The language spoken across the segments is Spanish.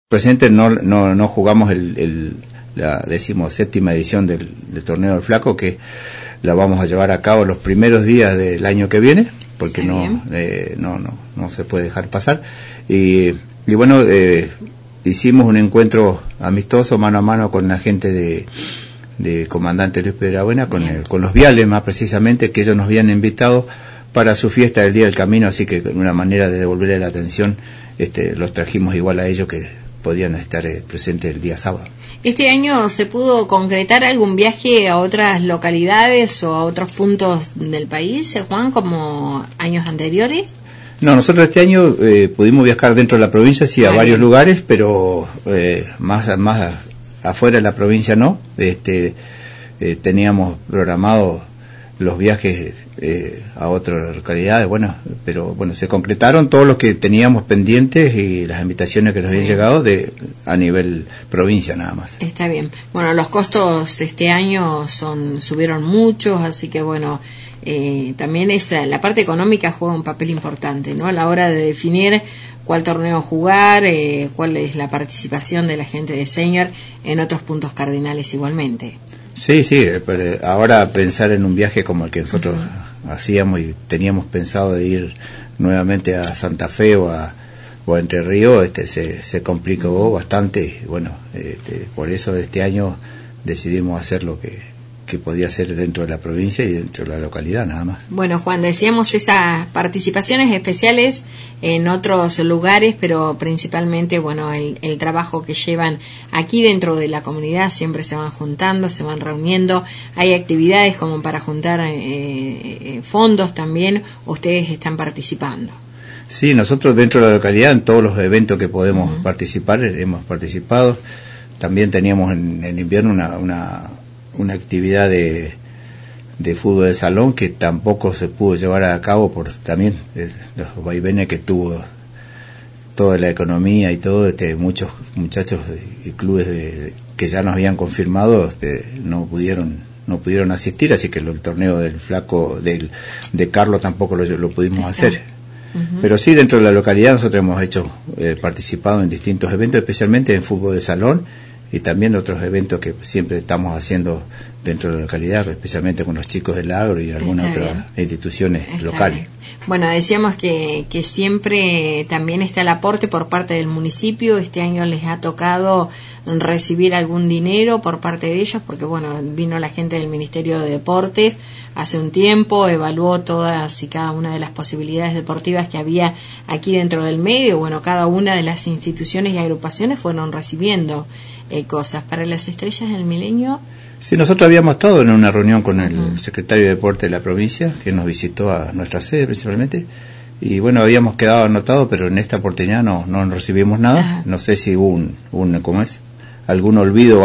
Presente no jugamos la 17ª edición del torneo del Flaco, que la vamos a llevar a cabo los primeros días del año que viene, porque no se puede dejar pasar. Y bueno, hicimos un encuentro amistoso mano a mano con la gente de Comandante Luis Piedrabuena, con los Viales más precisamente, que ellos nos habían invitado para su fiesta del Día del Camino, así que una manera de devolverle la atención, los trajimos igual a ellos que podían estar presentes el día sábado. ¿Este año se pudo concretar algún viaje a otras localidades o a otros puntos del país, Juan, como años anteriores? No, nosotros este año pudimos viajar dentro de la provincia, sí, a varios lugares, pero más afuera de la provincia no. Teníamos programado los viajes a otras localidades, pero se concretaron todos los que teníamos pendientes y las invitaciones que nos habían llegado a nivel provincia nada más. Está bien. Bueno, los costos este año subieron muchos, así que también la parte económica juega un papel importante, ¿no? A la hora de definir cuál torneo jugar, cuál es la participación de la gente de Senior en otros puntos cardinales igualmente. Sí, pero ahora pensar en un viaje como el que nosotros hacíamos y teníamos pensado de ir nuevamente a Santa Fe o a Entre Ríos, se complicó bastante. Por eso este año decidimos hacer lo que podía hacer dentro de la provincia y dentro de la localidad nada más. Bueno, Juan, decíamos esas participaciones especiales en otros lugares, pero principalmente el trabajo que llevan aquí dentro de la comunidad. Siempre se van juntando, se van reuniendo, hay actividades como para juntar fondos también. Ustedes están participando. Sí, nosotros dentro de la localidad en todos los eventos que podemos participar hemos participado. También teníamos en invierno una actividad de fútbol de salón que tampoco se pudo llevar a cabo por también los vaivenes que tuvo toda la economía y todo. Muchos muchachos y clubes que ya nos habían confirmado no pudieron asistir, así que el torneo del Flaco de Carlos tampoco lo pudimos hacer. Pero sí, dentro de la localidad nosotros hemos participado en distintos eventos, especialmente en fútbol de salón, y también otros eventos que siempre estamos haciendo dentro de la localidad, especialmente con los chicos del agro y algunas otras instituciones locales. Bueno, decíamos que siempre también está el aporte por parte del municipio. Este año les ha tocado recibir algún dinero por parte de ellos, porque vino la gente del Ministerio de Deportes hace un tiempo, evaluó todas y cada una de las posibilidades deportivas que había aquí dentro del medio. Cada una de las instituciones y agrupaciones fueron recibiendo cosas. Para las Estrellas del Milenio. Sí, nosotros habíamos estado en una reunión con el secretario de Deporte de la provincia, que nos visitó a nuestra sede principalmente, y habíamos quedado anotados, pero en esta oportunidad no recibimos nada. No sé si hubo algún olvido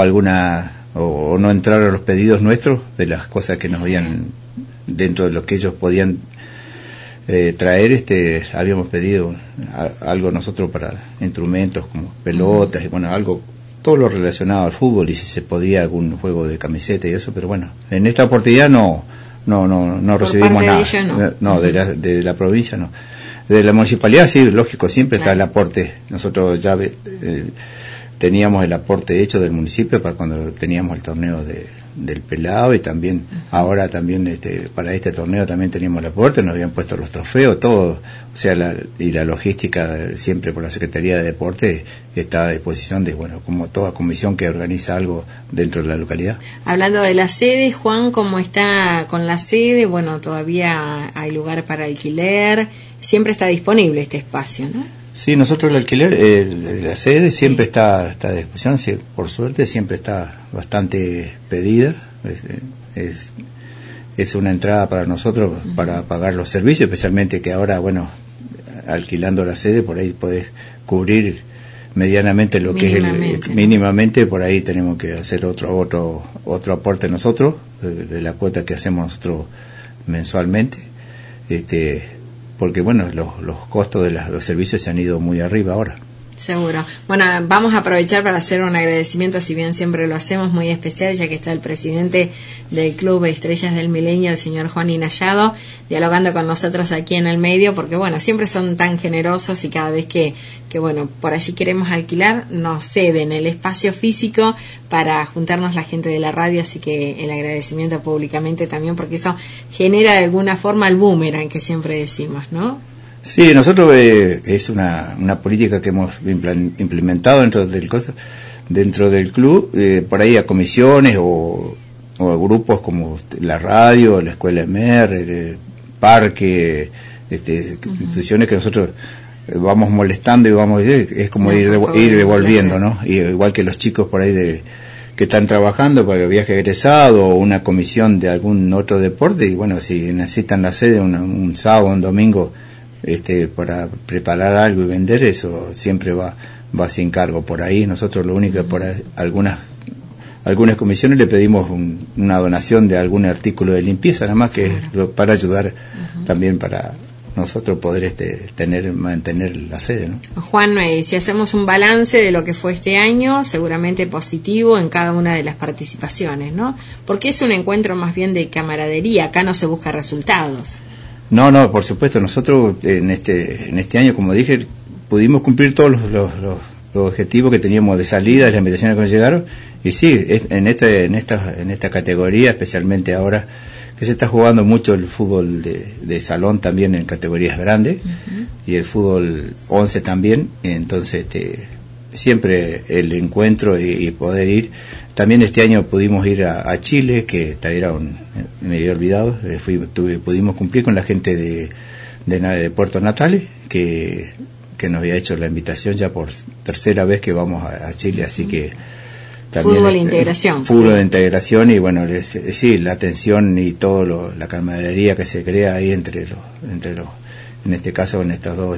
o no entraron los pedidos nuestros de las cosas que nos habían, dentro de lo que ellos podían traer. Habíamos pedido algo nosotros para instrumentos como pelotas y algo, todo lo relacionado al fútbol, y si se podía algún juego de camiseta y eso, pero en esta oportunidad no recibimos nada. De ellos, no. De la provincia no. De la municipalidad sí, lógico, siempre está el aporte. Nosotros ya teníamos el aporte hecho del municipio para cuando teníamos el torneo del pelado, y también ahora también para este torneo también teníamos el aporte, nos habían puesto los trofeos, todo, y la logística siempre por la Secretaría de Deporte está a disposición de como toda comisión que organiza algo dentro de la localidad. Hablando de la sede, Juan, ¿cómo está con la sede? Todavía hay lugar para alquiler, siempre está disponible este espacio, ¿no? Sí, nosotros el alquiler de la sede siempre está a disposición, sí, por suerte siempre está bastante pedida. Es una entrada para nosotros para pagar los servicios, especialmente que ahora, alquilando la sede, por ahí podés cubrir medianamente lo que es mínimamente, por ahí tenemos que hacer otro aporte nosotros, de la cuota que hacemos nosotros mensualmente. Porque los costos de los servicios se han ido muy arriba ahora. Seguro. Bueno, vamos a aprovechar para hacer un agradecimiento, si bien siempre lo hacemos, muy especial, ya que está el presidente del Club Estrellas del Milenio, el señor Juan Inayado, dialogando con nosotros aquí en el medio, porque bueno, siempre son tan generosos y cada vez que bueno, por allí queremos alquilar, nos ceden el espacio físico para juntarnos la gente de la radio, así que el agradecimiento públicamente también, porque eso genera de alguna forma el boomerang que siempre decimos, ¿no? Sí, nosotros es una política que hemos implementado dentro del club, por ahí a comisiones o a grupos como la radio, la escuela EMER, el parque, instituciones que nosotros vamos molestando y es como ir devolviendo, ¿no? Y igual que los chicos por ahí que están trabajando para el viaje egresado o una comisión de algún otro deporte, y bueno, si necesitan la sede un sábado, un domingo, para preparar algo y vender, eso siempre va sin cargo. Por ahí nosotros lo único que por algunas comisiones le pedimos una donación de algún artículo de limpieza, nada más que para ayudar también para nosotros poder mantener la sede, ¿no? Juan, si hacemos un balance de lo que fue este año, seguramente positivo en cada una de las participaciones, ¿no? Porque es un encuentro más bien de camaradería, acá no se busca resultados. No, por supuesto, nosotros en este año, como dije, pudimos cumplir todos los objetivos que teníamos de salida, de las invitaciones que nos llegaron, y sí, en esta categoría, especialmente ahora que se está jugando mucho el fútbol de salón también en categorías grandes, y el fútbol 11 también, entonces siempre el encuentro y poder ir. También este año pudimos ir a Chile, que me había olvidado, pudimos cumplir con la gente de Puerto Natales, que nos había hecho la invitación ya por tercera vez que vamos a Chile, así que también fútbol de integración. Fútbol de integración, y bueno, sí, la atención y todo la camaradería que se crea ahí entre los en este caso en estas dos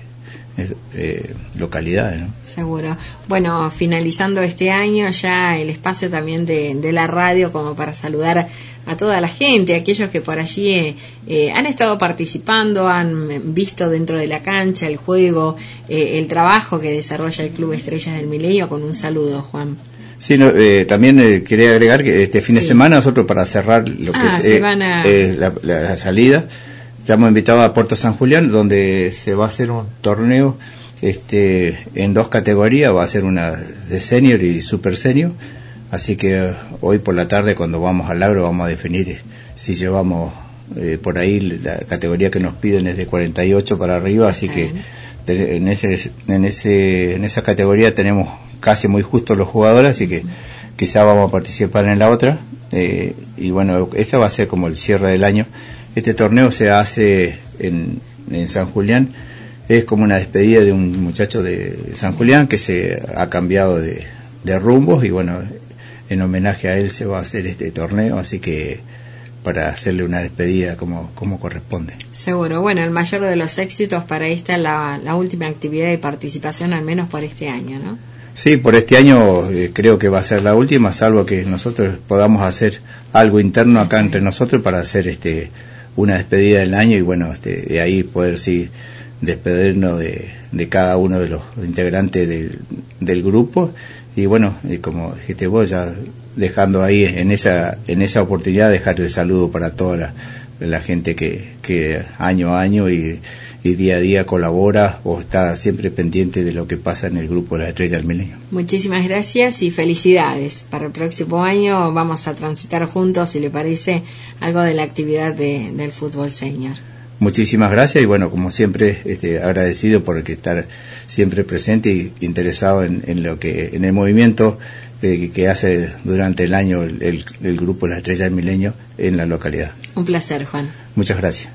localidades, ¿no? Seguro. Bueno, finalizando este año ya el espacio también de la radio como para saludar a toda la gente, aquellos que por allí han estado participando, han visto dentro de la cancha el juego, el trabajo que desarrolla el Club Estrellas del Milenio, con un saludo, Juan. Sí, también quería agregar que este fin de semana nosotros, para cerrar lo que es la salida, ya hemos invitado a Puerto San Julián, donde se va a hacer un torneo en dos categorías, va a ser una de senior y super senior, así que hoy por la tarde, cuando vamos al Agro, vamos a definir si llevamos por ahí la categoría que nos piden es de 48 para arriba, así que en esa categoría tenemos casi muy justos los jugadores, así que quizá vamos a participar en la otra, y bueno, esta va a ser como el cierre del año. Este torneo se hace en San Julián, es como una despedida de un muchacho de San Julián que se ha cambiado de rumbos, y bueno, en homenaje a él se va a hacer este torneo, así que para hacerle una despedida como corresponde. Seguro. Bueno, el mayor de los éxitos para esta, la última actividad de participación, al menos por este año, ¿no? Sí, por este año creo que va a ser la última, salvo que nosotros podamos hacer algo interno acá entre nosotros para hacer una despedida del año, y bueno, de ahí poder sí despedirnos de cada uno de los integrantes del grupo, y bueno, como dijiste vos, ya dejando ahí en esa oportunidad, dejar el saludo para toda la gente que año a año y día a día colabora o está siempre pendiente de lo que pasa en el grupo de las Estrellas del Milenio. Muchísimas gracias y felicidades. Para el próximo año vamos a transitar juntos, si le parece, algo de la actividad del fútbol senior. Muchísimas gracias, y bueno, como siempre, agradecido por estar siempre presente y interesado en el movimiento que hace durante el año el grupo de las Estrellas del Milenio en la localidad. Un placer, Juan. Muchas gracias.